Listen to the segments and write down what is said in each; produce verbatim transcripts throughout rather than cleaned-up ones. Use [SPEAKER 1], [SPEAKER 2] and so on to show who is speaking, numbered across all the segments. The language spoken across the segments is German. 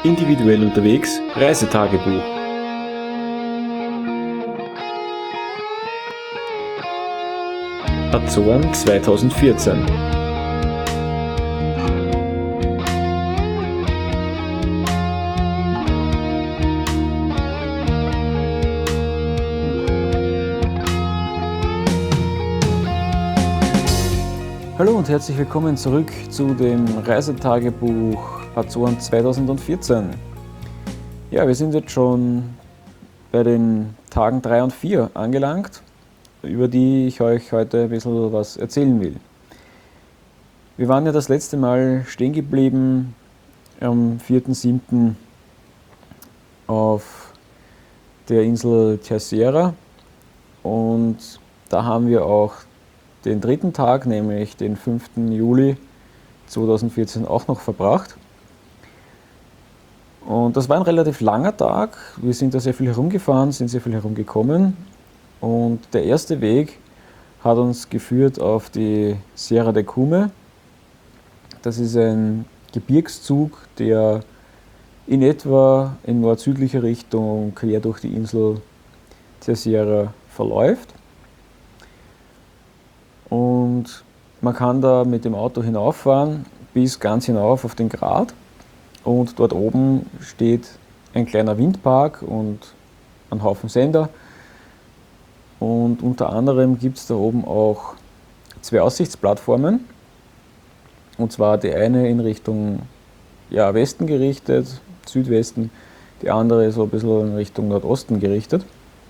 [SPEAKER 1] Individuell unterwegs, Reisetagebuch. Azoren zweitausendvierzehn. Hallo und herzlich willkommen zurück zu dem Reisetagebuch Azoren zweitausendvierzehn. Ja, wir sind jetzt schon bei den Tagen drei und vier angelangt, über die ich euch heute ein bisschen was erzählen will. Wir waren ja das letzte Mal stehen geblieben am vierten siebten auf der Insel Terceira und da haben wir auch den dritten Tag, nämlich den fünften Juli zweitausendvierzehn, auch noch verbracht. Und das war ein relativ langer Tag. Wir sind da sehr viel herumgefahren, sind sehr viel herumgekommen. Und der erste Weg hat uns geführt auf die Serra de Cume. Das ist ein Gebirgszug, der in etwa in nord-südlicher Richtung quer durch die Insel Terceira verläuft. Und man kann da mit dem Auto hinauffahren bis ganz hinauf auf den Grat. Und dort oben steht ein kleiner Windpark und ein Haufen Sender. Und unter anderem gibt es da oben auch zwei Aussichtsplattformen. Und zwar die eine in Richtung ja, Westen gerichtet, Südwesten, die andere so ein bisschen in Richtung Nordosten gerichtet.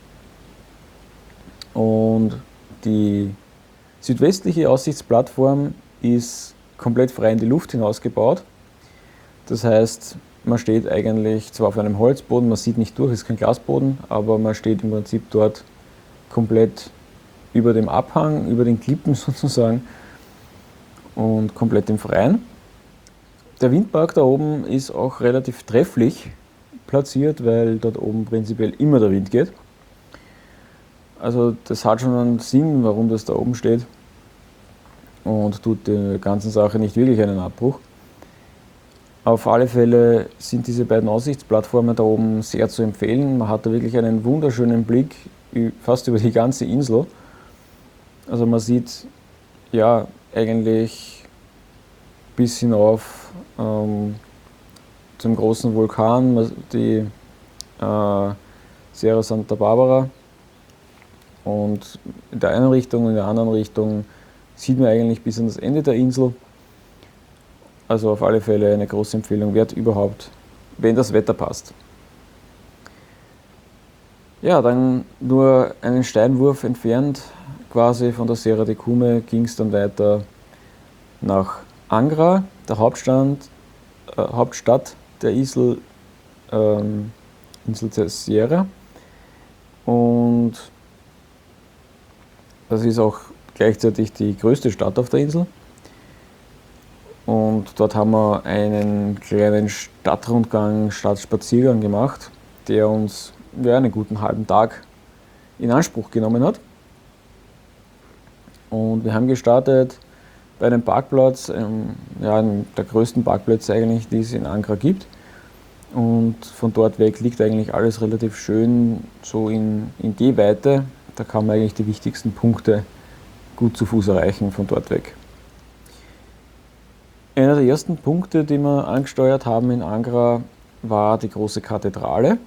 [SPEAKER 1] Und die südwestliche Aussichtsplattform ist komplett frei in die Luft hinausgebaut. Das heißt, man steht eigentlich zwar auf einem Holzboden, man sieht nicht durch, es ist kein Glasboden, aber man steht im Prinzip dort komplett über dem Abhang, über den Klippen sozusagen und komplett im Freien. Der Windpark da oben ist auch relativ trefflich platziert, weil dort oben prinzipiell immer der Wind geht. Also das hat schon einen Sinn, warum das da oben steht und tut der ganzen Sache nicht wirklich einen Abbruch. Auf alle Fälle sind diese beiden Aussichtsplattformen da oben sehr zu empfehlen. Man hat da wirklich einen wunderschönen Blick fast über die ganze Insel. Also man sieht ja eigentlich bis hinauf ähm, zum großen Vulkan, die äh, Serra Santa Barbara. Und in der einen Richtung und in der anderen Richtung sieht man eigentlich bis an das Ende der Insel. Also auf alle Fälle eine große Empfehlung wert überhaupt, wenn das Wetter passt. Ja, dann nur einen Steinwurf entfernt, quasi von der Serra de Cume, ging es dann weiter nach Angra, der Hauptstadt, äh, Hauptstadt der Insel, ähm, Insel Terceira. Und das ist auch gleichzeitig die größte Stadt auf der Insel. Und dort haben wir einen kleinen Stadtrundgang, Stadtspaziergang gemacht, der uns ja, einen guten halben Tag in Anspruch genommen hat. Und wir haben gestartet bei einem Parkplatz, ähm, ja, einem der größten Parkplätze eigentlich, die es in Angra gibt. Und von dort weg liegt eigentlich alles relativ schön so in, in Gehweite. Da kann man eigentlich die wichtigsten Punkte gut zu Fuß erreichen von dort weg. Einer der ersten Punkte, die wir angesteuert haben in Angra, war die große Kathedrale.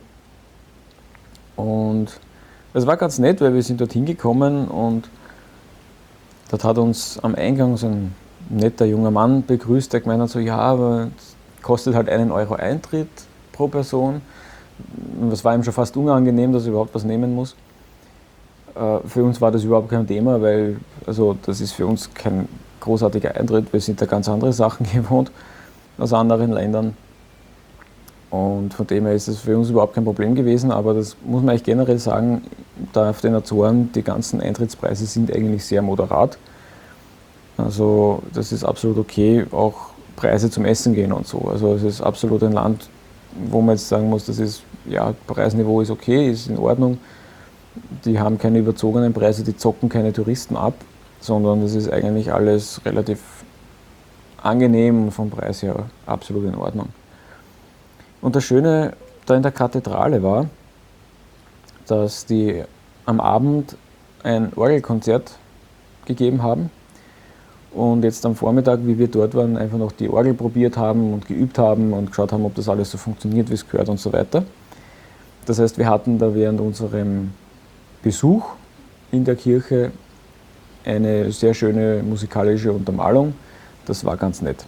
[SPEAKER 1] Und es war ganz nett, weil wir sind dort hingekommen und dort hat uns am Eingang so ein netter junger Mann begrüßt, der gemeint hat so, ja, aber es kostet halt einen Euro Eintritt pro Person. Und das war ihm schon fast unangenehm, dass er überhaupt was nehmen muss. Für uns war das überhaupt kein Thema, weil also das ist für uns kein großartiger Eintritt. Wir sind da ganz andere Sachen gewohnt aus anderen Ländern. Und von dem her ist es für uns überhaupt kein Problem gewesen. Aber das muss man eigentlich generell sagen, da auf den Azoren die ganzen Eintrittspreise sind eigentlich sehr moderat. Also das ist absolut okay, auch Preise zum Essen gehen und so. Also es ist absolut ein Land, wo man jetzt sagen muss, das ist, ja, Preisniveau ist okay, ist in Ordnung. Die haben keine überzogenen Preise, die zocken keine Touristen ab, sondern das ist eigentlich alles relativ angenehm, vom Preis her absolut in Ordnung. Und das Schöne da in der Kathedrale war, dass die am Abend ein Orgelkonzert gegeben haben und jetzt am Vormittag, wie wir dort waren, einfach noch die Orgel probiert haben und geübt haben und geschaut haben, ob das alles so funktioniert, wie es gehört und so weiter. Das heißt, wir hatten da während unserem Besuch in der Kirche eine sehr schöne musikalische Untermalung. Das war ganz nett.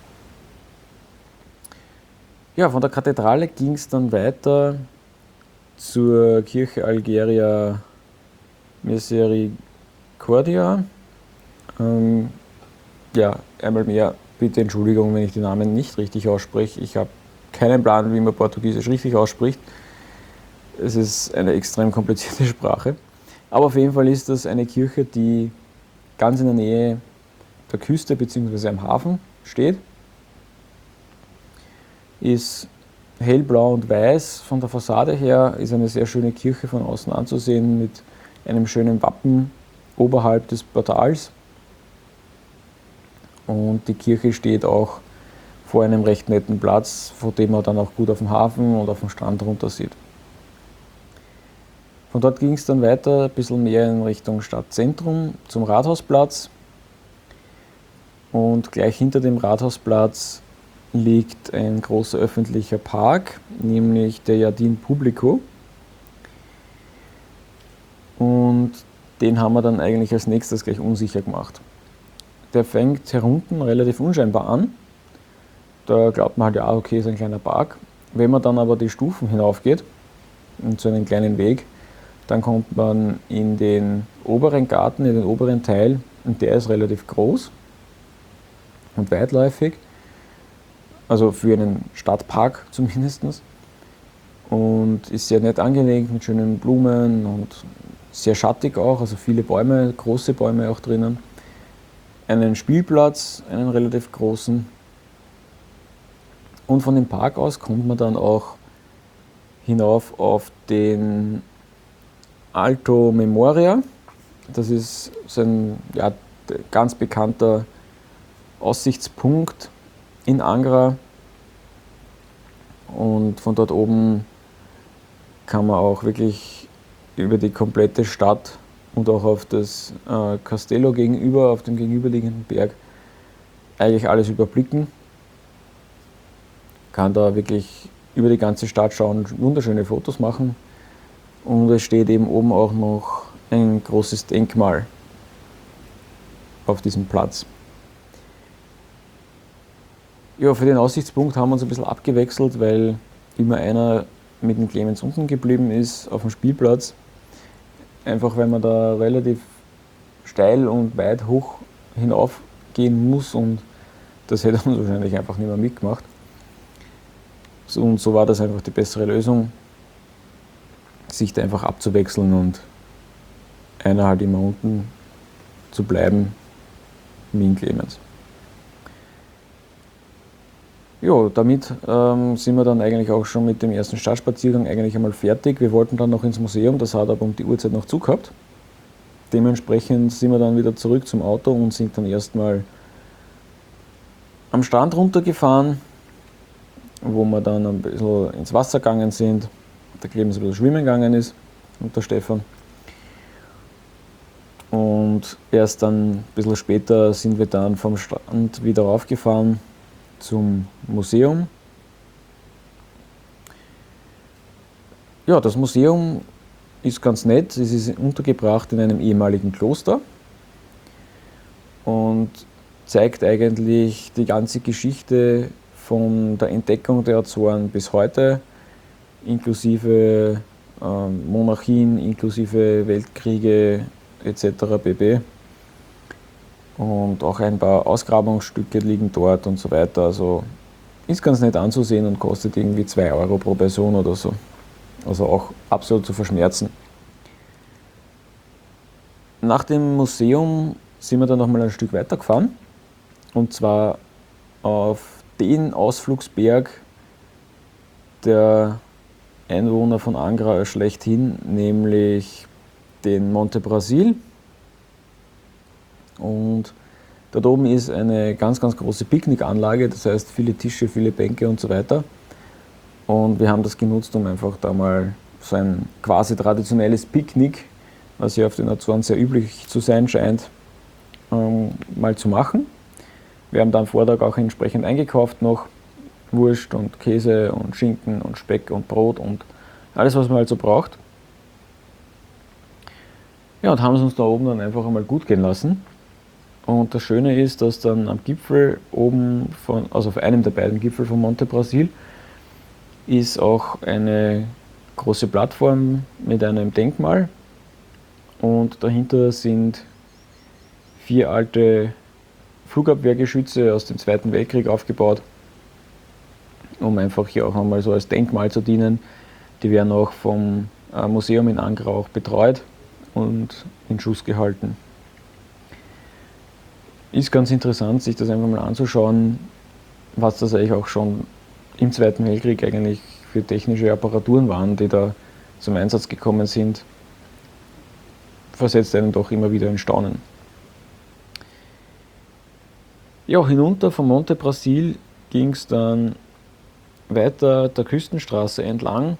[SPEAKER 1] Ja, von der Kathedrale ging es dann weiter zur Kirche Algeria Misericordia. Ähm, ja, einmal mehr bitte Entschuldigung, wenn ich die Namen nicht richtig ausspreche. Ich habe keinen Plan, wie man Portugiesisch richtig ausspricht. Es ist eine extrem komplizierte Sprache. Aber auf jeden Fall ist das eine Kirche, die ganz in der Nähe der Küste bzw. am Hafen steht. Ist hellblau und weiß von der Fassade her, ist eine sehr schöne Kirche von außen anzusehen mit einem schönen Wappen oberhalb des Portals. Und die Kirche steht auch vor einem recht netten Platz, von dem man dann auch gut auf den Hafen und auf den Strand runter sieht. Von dort ging es dann weiter, ein bisschen mehr in Richtung Stadtzentrum zum Rathausplatz. Und gleich hinter dem Rathausplatz liegt ein großer öffentlicher Park, nämlich der Jardin Publico. Und den haben wir dann eigentlich als nächstes gleich unsicher gemacht. Der fängt herunten relativ unscheinbar an. Da glaubt man halt, ja, okay, ist ein kleiner Park. Wenn man dann aber die Stufen hinaufgeht, und zu einem kleinen Weg, dann kommt man in den oberen Garten, in den oberen Teil, und der ist relativ groß und weitläufig, also für einen Stadtpark zumindest, und ist sehr nett angelegt mit schönen Blumen und sehr schattig auch, also viele Bäume, große Bäume auch drinnen. Einen Spielplatz, einen relativ großen, und von dem Park aus kommt man dann auch hinauf auf den Alto Memoria. Das ist so ein ja, ganz bekannter Aussichtspunkt in Angra, und von dort oben kann man auch wirklich über die komplette Stadt und auch auf das äh, Castello gegenüber, auf dem gegenüberliegenden Berg, eigentlich alles überblicken. Kann da wirklich über die ganze Stadt schauen, wunderschöne Fotos machen. Und es steht eben oben auch noch ein großes Denkmal auf diesem Platz. Ja, für den Aussichtspunkt haben wir uns ein bisschen abgewechselt, weil immer einer mit dem Clemens unten geblieben ist auf dem Spielplatz. Einfach weil man da relativ steil und weit hoch hinaufgehen muss, und das hätte man wahrscheinlich einfach nicht mehr mitgemacht. Und so war das einfach die bessere Lösung, sich da einfach abzuwechseln und einer halt immer unten zu bleiben, wie in Clemens. Ja, damit ähm, sind wir dann eigentlich auch schon mit dem ersten Stadtspaziergang eigentlich einmal fertig. Wir wollten dann noch ins Museum, das hat aber um die Uhrzeit noch zu gehabt. Dementsprechend sind wir dann wieder zurück zum Auto und sind dann erstmal am Strand runtergefahren, wo wir dann ein bisschen ins Wasser gegangen sind. Der Clemens ein bisschen schwimmen gegangen ist und der Stefan. Und erst dann ein bisschen später sind wir dann vom Strand wieder raufgefahren zum Museum. Ja, das Museum ist ganz nett. Es ist untergebracht in einem ehemaligen Kloster und zeigt eigentlich die ganze Geschichte von der Entdeckung der Azoren bis heute, inklusive ähm, Monarchien, inklusive Weltkriege et cetera pp. Und auch ein paar Ausgrabungsstücke liegen dort und so weiter. Also ist ganz nett anzusehen und kostet irgendwie zwei Euro pro Person oder so. Also auch absolut zu verschmerzen. Nach dem Museum sind wir dann nochmal ein Stück weiter gefahren. Und zwar auf den Ausflugsberg der Einwohner von Angra schlechthin, nämlich den Monte Brasil. Und dort oben ist eine ganz, ganz große Picknickanlage, das heißt viele Tische, viele Bänke und so weiter. Und wir haben das genutzt, um einfach da mal so ein quasi traditionelles Picknick, was ja auf den Azoren sehr üblich zu sein scheint, ähm, mal zu machen. Wir haben da am Vortag auch entsprechend eingekauft noch Wurst und Käse und Schinken und Speck und Brot und alles, was man halt so braucht. Ja, und haben es uns da oben dann einfach einmal gut gehen lassen. Und das Schöne ist, dass dann am Gipfel oben, von, also auf einem der beiden Gipfel von Monte Brasil, ist auch eine große Plattform mit einem Denkmal. Und dahinter sind vier alte Flugabwehrgeschütze aus dem Zweiten Weltkrieg aufgebaut, um einfach hier auch einmal so als Denkmal zu dienen. Die werden auch vom Museum in Angra auch betreut und in Schuss gehalten. Ist ganz interessant, sich das einfach mal anzuschauen, was das eigentlich auch schon im Zweiten Weltkrieg eigentlich für technische Apparaturen waren, die da zum Einsatz gekommen sind. Versetzt einen doch immer wieder in Staunen. Ja, hinunter von Monte Brasil ging es dann weiter der Küstenstraße entlang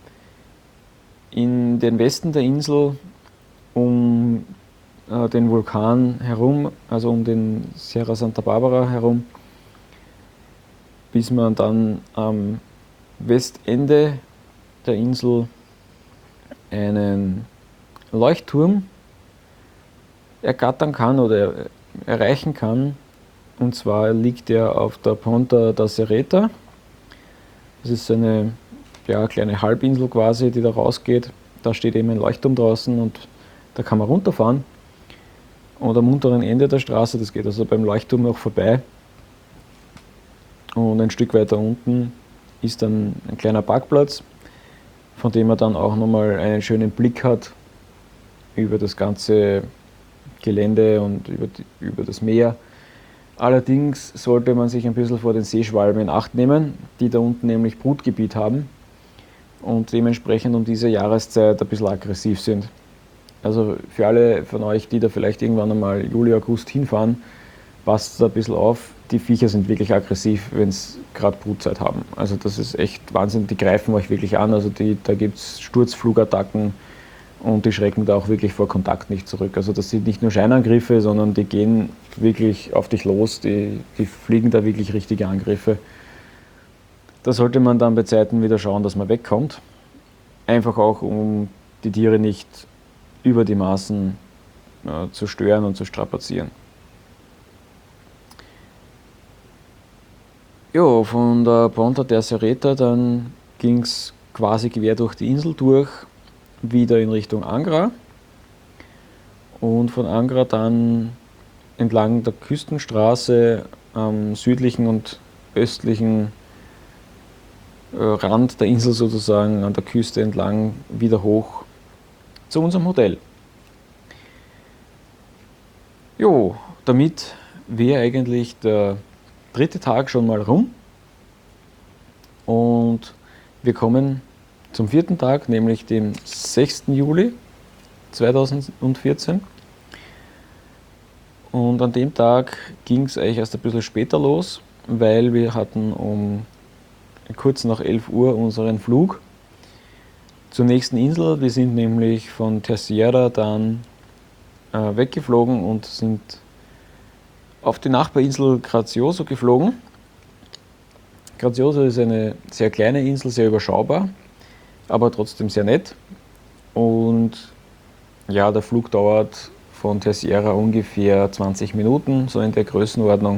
[SPEAKER 1] in den Westen der Insel, um äh, den Vulkan herum, also um den Sierra Santa Barbara herum, bis man dann am Westende der Insel einen Leuchtturm ergattern kann oder erreichen kann. Und zwar liegt er auf der Ponta da Serreta. Das ist eine ja, kleine Halbinsel quasi, die da rausgeht. Da steht eben ein Leuchtturm draußen und da kann man runterfahren. Und am unteren Ende der Straße, das geht also beim Leuchtturm noch vorbei. Und ein Stück weiter unten ist dann ein kleiner Parkplatz, von dem man dann auch nochmal einen schönen Blick hat über das ganze Gelände und über, die, über das Meer. Allerdings sollte man sich ein bisschen vor den Seeschwalben in Acht nehmen, die da unten nämlich Brutgebiet haben und dementsprechend um diese Jahreszeit ein bisschen aggressiv sind. Also für alle von euch, die da vielleicht irgendwann einmal Juli, August hinfahren, passt da ein bisschen auf. Die Viecher sind wirklich aggressiv, wenn sie gerade Brutzeit haben. Also das ist echt Wahnsinn, die greifen euch wirklich an. Also die, da gibt es Sturzflugattacken und die schrecken da auch wirklich vor Kontakt nicht zurück. Also das sind nicht nur Scheinangriffe, sondern die gehen wirklich auf dich los, die, die fliegen da wirklich richtige Angriffe. Da sollte man dann bei Zeiten wieder schauen, dass man wegkommt. Einfach auch, um die Tiere nicht über die Maßen äh, zu stören und zu strapazieren. Ja, von der Ponta da Serreta dann ging es quasi quer durch die Insel durch, wieder in Richtung Angra und von Angra dann entlang der Küstenstraße am südlichen und östlichen äh, Rand der Insel sozusagen, an der Küste entlang, wieder hoch zu unserem Hotel. Jo, damit wäre eigentlich der dritte Tag schon mal rum und wir kommen zum vierten Tag, nämlich dem sechsten Juli zweitausendvierzehn. Und an dem Tag ging es eigentlich erst ein bisschen später los, weil wir hatten um kurz nach elf Uhr unseren Flug zur nächsten Insel. Wir sind nämlich von Terceira dann äh, weggeflogen und sind auf die Nachbarinsel Gracioso geflogen. Gracioso ist eine sehr kleine Insel, sehr überschaubar, aber trotzdem sehr nett. Und ja, der Flug dauert von Terceira ungefähr zwanzig Minuten, so in der Größenordnung.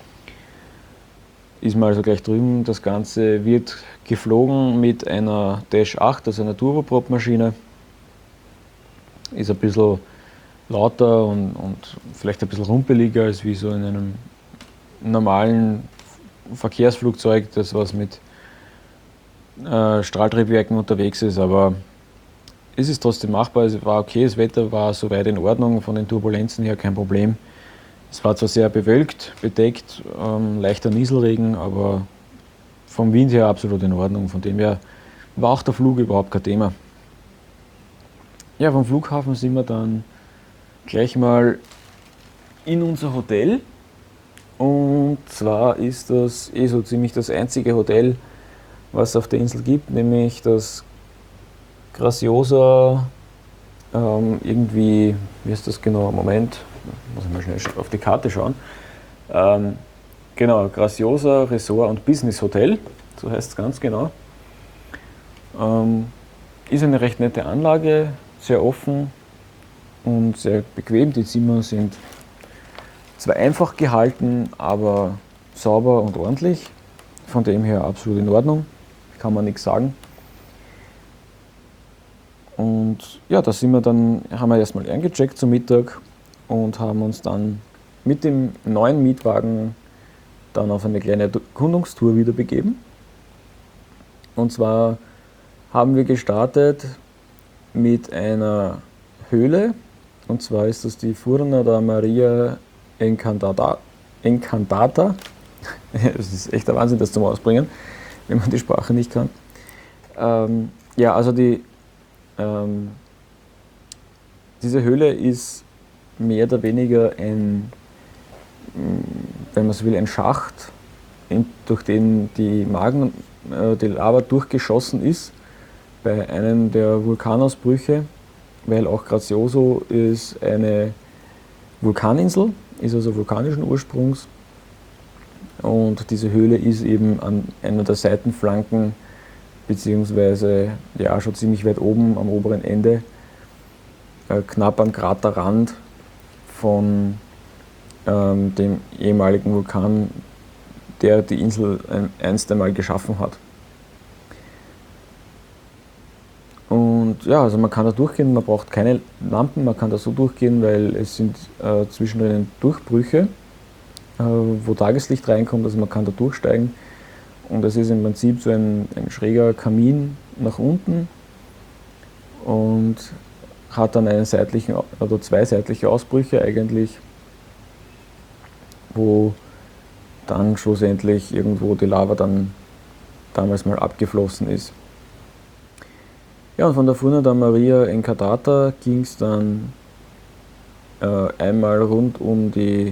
[SPEAKER 1] Ist man also gleich drüben. Das Ganze wird geflogen mit einer Dash acht, also einer Turboprop-Maschine. Ist ein bisschen lauter und, und vielleicht ein bisschen rumpeliger als wie so in einem normalen Verkehrsflugzeug, das was mit äh, Strahltriebwerken unterwegs ist, aber es ist trotzdem machbar. Es war okay, das Wetter war soweit in Ordnung, von den Turbulenzen her kein Problem. Es war zwar sehr bewölkt, bedeckt, ähm, leichter Nieselregen, aber vom Wind her absolut in Ordnung. Von dem her war auch der Flug überhaupt kein Thema. Ja, vom Flughafen sind wir dann gleich mal in unser Hotel. Und zwar ist das eh so ziemlich das einzige Hotel, was es auf der Insel gibt, nämlich das Graciosa, ähm, irgendwie, wie ist das genau? Moment, muss ich mal schnell auf die Karte schauen. Ähm, genau, Graciosa Resort und Business Hotel, so heißt es ganz genau. Ähm, ist eine recht nette Anlage, sehr offen und sehr bequem. Die Zimmer sind zwar einfach gehalten, aber sauber und ordentlich. Von dem her absolut in Ordnung, kann man nichts sagen. Und ja, da sind wir dann, haben wir erstmal eingecheckt zum Mittag und haben uns dann mit dem neuen Mietwagen dann auf eine kleine Erkundungstour wieder begeben. Und zwar haben wir gestartet mit einer Höhle, und zwar ist das die Furna da Maria Encantata. Encantata. Es ist echt der Wahnsinn, das zum Ausbringen, wenn man die Sprache nicht kann. Ähm, ja, also die, ähm, diese Höhle ist mehr oder weniger ein, wenn man so will, ein Schacht, in, durch den die Magen, äh, die Lava durchgeschossen ist bei einem der Vulkanausbrüche, weil auch Gracioso ist eine Vulkaninsel, ist also vulkanischen Ursprungs. Und diese Höhle ist eben an einer der Seitenflanken, beziehungsweise ja, schon ziemlich weit oben am oberen Ende, äh, knapp am Kraterrand von ähm, dem ehemaligen Vulkan, der die Insel ein, einst einmal geschaffen hat. Und ja, also man kann da durchgehen, man braucht keine Lampen, man kann da so durchgehen, weil es sind äh, zwischendrin Durchbrüche, äh, wo Tageslicht reinkommt, also man kann da durchsteigen. Und es ist im Prinzip so ein, ein schräger Kamin nach unten und hat dann einen seitlichen, oder zwei seitliche Ausbrüche eigentlich, wo dann schlussendlich irgendwo die Lava dann damals mal abgeflossen ist. Ja, und von der Furna da Maria Encantata ging es dann äh, einmal rund um die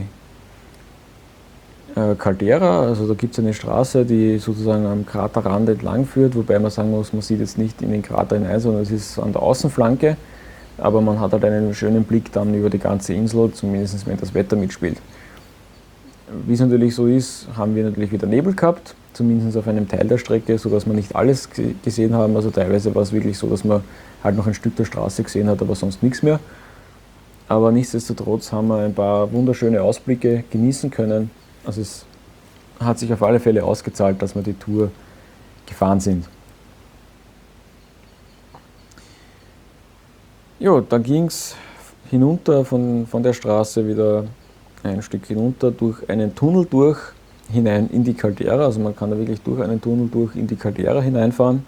[SPEAKER 1] äh, Caldera, also da gibt es eine Straße, die sozusagen am Kraterrand entlang führt, wobei man sagen muss, man sieht jetzt nicht in den Krater hinein, sondern es ist an der Außenflanke, aber man hat halt einen schönen Blick dann über die ganze Insel, zumindest wenn das Wetter mitspielt. Wie es natürlich so ist, haben wir natürlich wieder Nebel gehabt, zumindest auf einem Teil der Strecke, sodass wir nicht alles gesehen haben. Also teilweise war es wirklich so, dass man halt noch ein Stück der Straße gesehen hat, aber sonst nichts mehr. Aber nichtsdestotrotz haben wir ein paar wunderschöne Ausblicke genießen können. Also es hat sich auf alle Fälle ausgezahlt, dass wir die Tour gefahren sind. Ja, dann ging es hinunter von, von der Straße wieder ein Stück hinunter durch einen Tunnel durch, hinein in die Caldera. Also man kann da wirklich durch einen Tunnel durch in die Caldera hineinfahren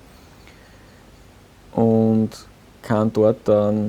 [SPEAKER 1] und kann dort dann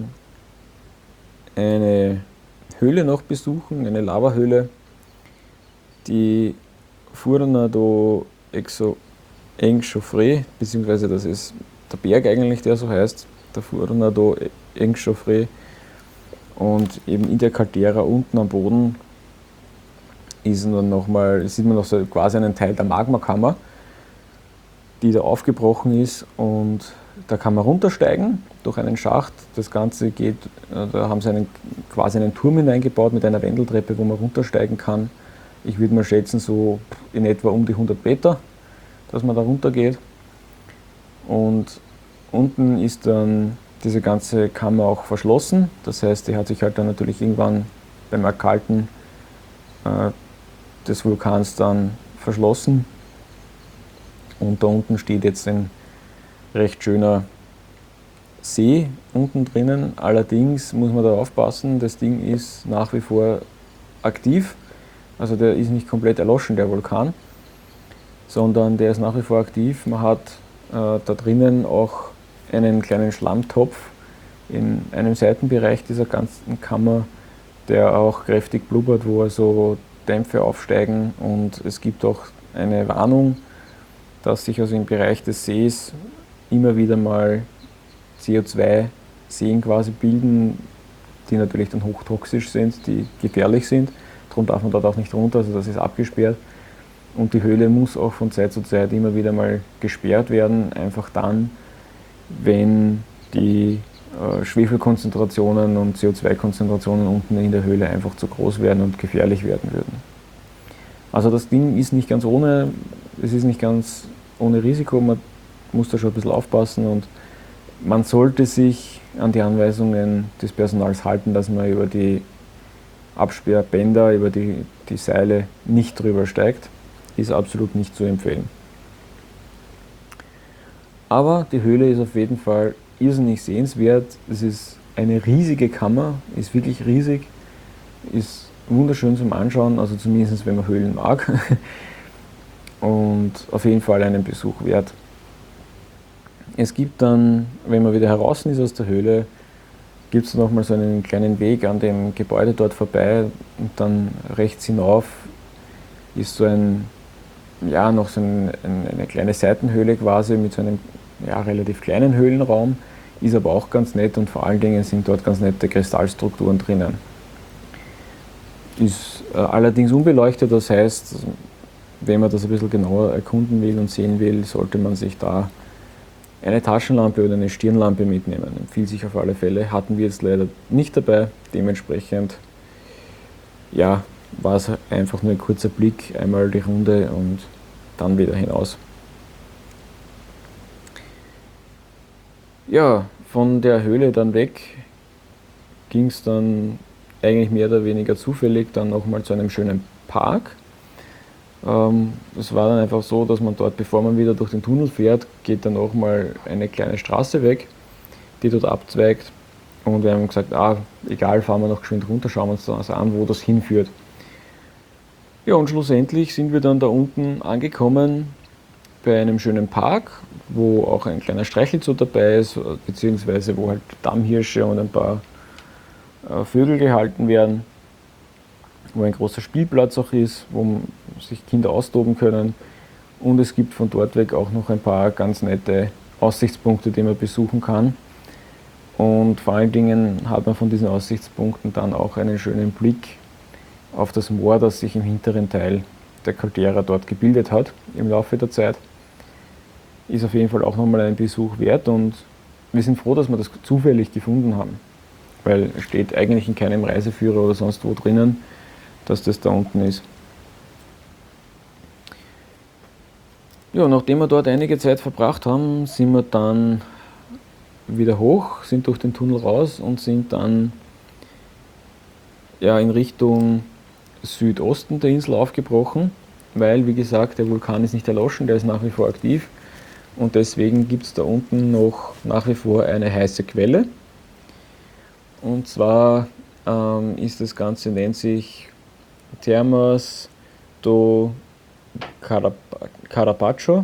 [SPEAKER 1] eine Höhle noch besuchen, eine Lavahöhle, die Furna do Enxofré, beziehungsweise das ist der Berg eigentlich, der so heißt, der Furna do Enxofré. Und eben in der Caldera unten am Boden ist dann noch mal, sieht man noch so quasi einen Teil der Magmakammer, die da aufgebrochen ist, und da kann man runtersteigen durch einen Schacht. Das Ganze geht, da haben sie einen, quasi einen Turm hineingebaut mit einer Wendeltreppe, wo man runtersteigen kann. Ich würde mal schätzen, so in etwa um die hundert Meter, dass man da runter geht. Und unten ist dann diese ganze Kammer auch verschlossen. Das heißt, die hat sich halt dann natürlich irgendwann beim Erkalten äh, des Vulkans dann verschlossen. Und da unten steht jetzt ein recht schöner See unten drinnen. Allerdings muss man da aufpassen, das Ding ist nach wie vor aktiv. Also der ist nicht komplett erloschen, der Vulkan, sondern der ist nach wie vor aktiv. Man hat äh, da drinnen auch einen kleinen Schlammtopf in einem Seitenbereich dieser ganzen Kammer, der auch kräftig blubbert, wo also Dämpfe aufsteigen, und es gibt auch eine Warnung, dass sich also im Bereich des Sees immer wieder mal C O zwei Seen quasi bilden, die natürlich dann hochtoxisch sind, die gefährlich sind. Darum darf man dort auch nicht runter, also das ist abgesperrt. und die Höhle muss auch von Zeit zu Zeit immer wieder mal gesperrt werden, einfach dann, wenn die äh, Schwefelkonzentrationen und C O zwei Konzentrationen unten in der Höhle einfach zu groß werden und gefährlich werden würden. Also das Ding ist nicht ganz ohne, es ist nicht ganz ohne Risiko, man muss da schon ein bisschen aufpassen und man sollte sich an die Anweisungen des Personals halten, dass man über die Absperrbänder, über die, die Seile nicht drüber steigt. Ist absolut nicht zu empfehlen. Aber die Höhle ist auf jeden Fall irrsinnig sehenswert. Es ist eine riesige Kammer, ist wirklich riesig, ist wunderschön zum Anschauen, also zumindest wenn man Höhlen mag. Und auf jeden Fall einen Besuch wert. Es gibt dann, wenn man wieder heraus ist aus der Höhle, gibt es nochmal so einen kleinen Weg an dem Gebäude dort vorbei und dann rechts hinauf ist so ein, ja, noch so ein, eine kleine Seitenhöhle quasi mit so einem ja, relativ kleinen Höhlenraum, ist aber auch ganz nett und vor allen Dingen sind dort ganz nette Kristallstrukturen drinnen. Ist äh, allerdings unbeleuchtet, das heißt, wenn man das ein bisschen genauer erkunden will und sehen will, sollte man sich da eine Taschenlampe oder eine Stirnlampe mitnehmen. Empfiehlt sich auf alle Fälle. Hatten wir jetzt leider nicht dabei. Dementsprechend ja, war es einfach nur ein kurzer Blick, einmal die Runde und dann wieder hinaus. Ja, von der Höhle dann weg ging es dann eigentlich mehr oder weniger zufällig dann nochmal zu einem schönen Park. Es war dann einfach so, dass man dort, bevor man wieder durch den Tunnel fährt, geht dann auch mal eine kleine Straße weg, die dort abzweigt. Und wir haben gesagt, ah, egal, fahren wir noch geschwind runter, schauen wir uns das an, wo das hinführt. Ja, und schlussendlich sind wir dann da unten angekommen bei einem schönen Park, wo auch ein kleiner Streichelzoo dabei ist, beziehungsweise wo halt Dammhirsche und ein paar Vögel gehalten werden, wo ein großer Spielplatz auch ist, wo sich Kinder austoben können. Und es gibt von dort weg auch noch ein paar ganz nette Aussichtspunkte, die man besuchen kann. Und vor allen Dingen hat man von diesen Aussichtspunkten dann auch einen schönen Blick auf das Moor, das sich im hinteren Teil der Caldera dort gebildet hat im Laufe der Zeit. Ist auf jeden Fall auch nochmal einen Besuch wert und wir sind froh, dass wir das zufällig gefunden haben, weil es steht eigentlich in keinem Reiseführer oder sonst wo drinnen, dass das da unten ist. Ja, nachdem wir dort einige Zeit verbracht haben, sind wir dann wieder hoch, sind durch den Tunnel raus und sind dann ja, in Richtung Südosten der Insel aufgebrochen, weil, wie gesagt, der Vulkan ist nicht erloschen, der ist nach wie vor aktiv und deswegen gibt es da unten noch nach wie vor eine heiße Quelle. Und zwar ähm, ist das Ganze, nennt sich Termas do Carapaccio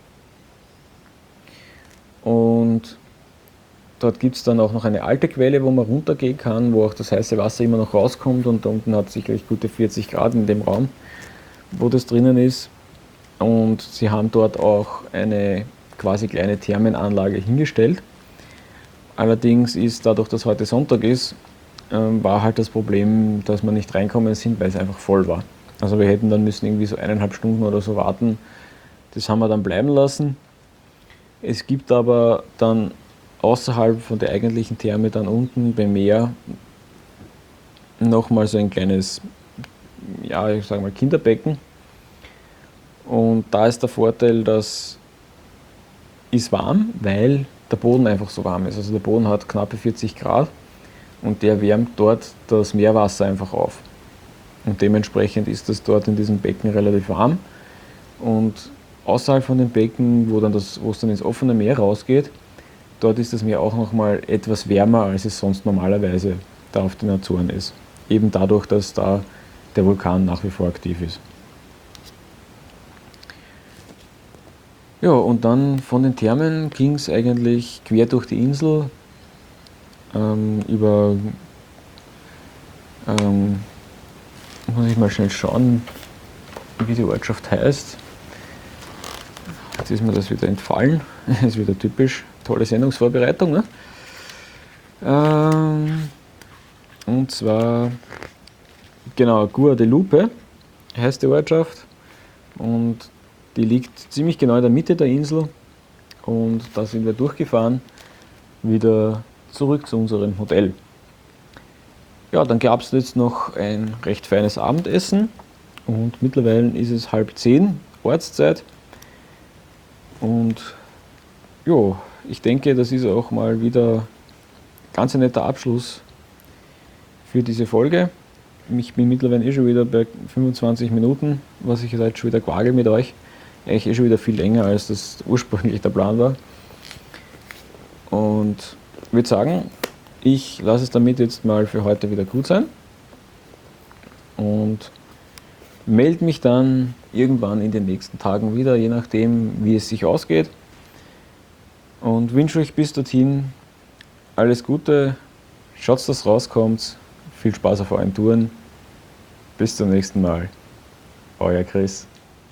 [SPEAKER 1] und dort gibt es dann auch noch eine alte Quelle, wo man runtergehen kann, wo auch das heiße Wasser immer noch rauskommt und da unten hat es sicherlich gute vierzig Grad in dem Raum, wo das drinnen ist. Und sie haben dort auch eine quasi kleine Thermenanlage hingestellt. Allerdings ist dadurch, dass heute Sonntag ist, war halt das Problem, dass wir nicht reinkommen sind, weil es einfach voll war. Also wir hätten dann müssen irgendwie so eineinhalb Stunden oder so warten. Das haben wir dann bleiben lassen. Es gibt aber dann außerhalb von der eigentlichen Therme dann unten beim Meer nochmal so ein kleines, ja, ich sage mal Kinderbecken. Und da ist der Vorteil, dass ist warm, weil der Boden einfach so warm ist. Also der Boden hat knappe vierzig Grad und der wärmt dort das Meerwasser einfach auf. Und dementsprechend ist das dort in diesem Becken relativ warm. Und außerhalb von dem Becken, wo dann das, wo es dann ins offene Meer rausgeht, dort ist das Meer auch nochmal etwas wärmer, als es sonst normalerweise da auf den Azoren ist. Eben dadurch, dass da der Vulkan nach wie vor aktiv ist. Ja, und dann von den Thermen ging es eigentlich quer durch die Insel ähm, über, ähm, muss ich mal schnell schauen, wie die Ortschaft heißt. Jetzt ist mir das wieder entfallen, das ist wieder typisch, tolle Sendungsvorbereitung, ne? Ähm, und zwar, genau, Guadalupe heißt die Ortschaft. und die liegt ziemlich genau in der Mitte der Insel und da sind wir durchgefahren, wieder zurück zu unserem Hotel. Ja, dann gab es jetzt noch ein recht feines Abendessen und mittlerweile ist es halb zehn Ortszeit und ja, ich denke, das ist auch mal wieder ganz ein netter Abschluss für diese Folge. Ich bin mittlerweile eh schon wieder bei fünfundzwanzig Minuten, was ich jetzt schon wieder quagel mit euch. Eigentlich eh schon wieder viel länger, als das ursprünglich der Plan war. Und ich würde sagen, ich lasse es damit jetzt mal für heute wieder gut sein und melde mich dann irgendwann in den nächsten Tagen wieder, je nachdem, wie es sich ausgeht. Und wünsche euch bis dorthin alles Gute, schaut, dass rauskommt, viel Spaß auf euren Touren. Bis zum nächsten Mal. Euer Chris.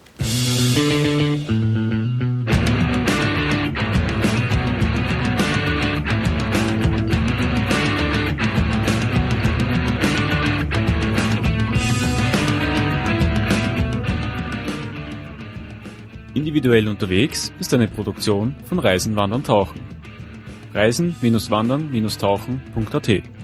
[SPEAKER 2] Individuell unterwegs ist eine Produktion von Reisen, Wandern, Tauchen. reisen Bindestrich wandern Bindestrich tauchen Punkt a t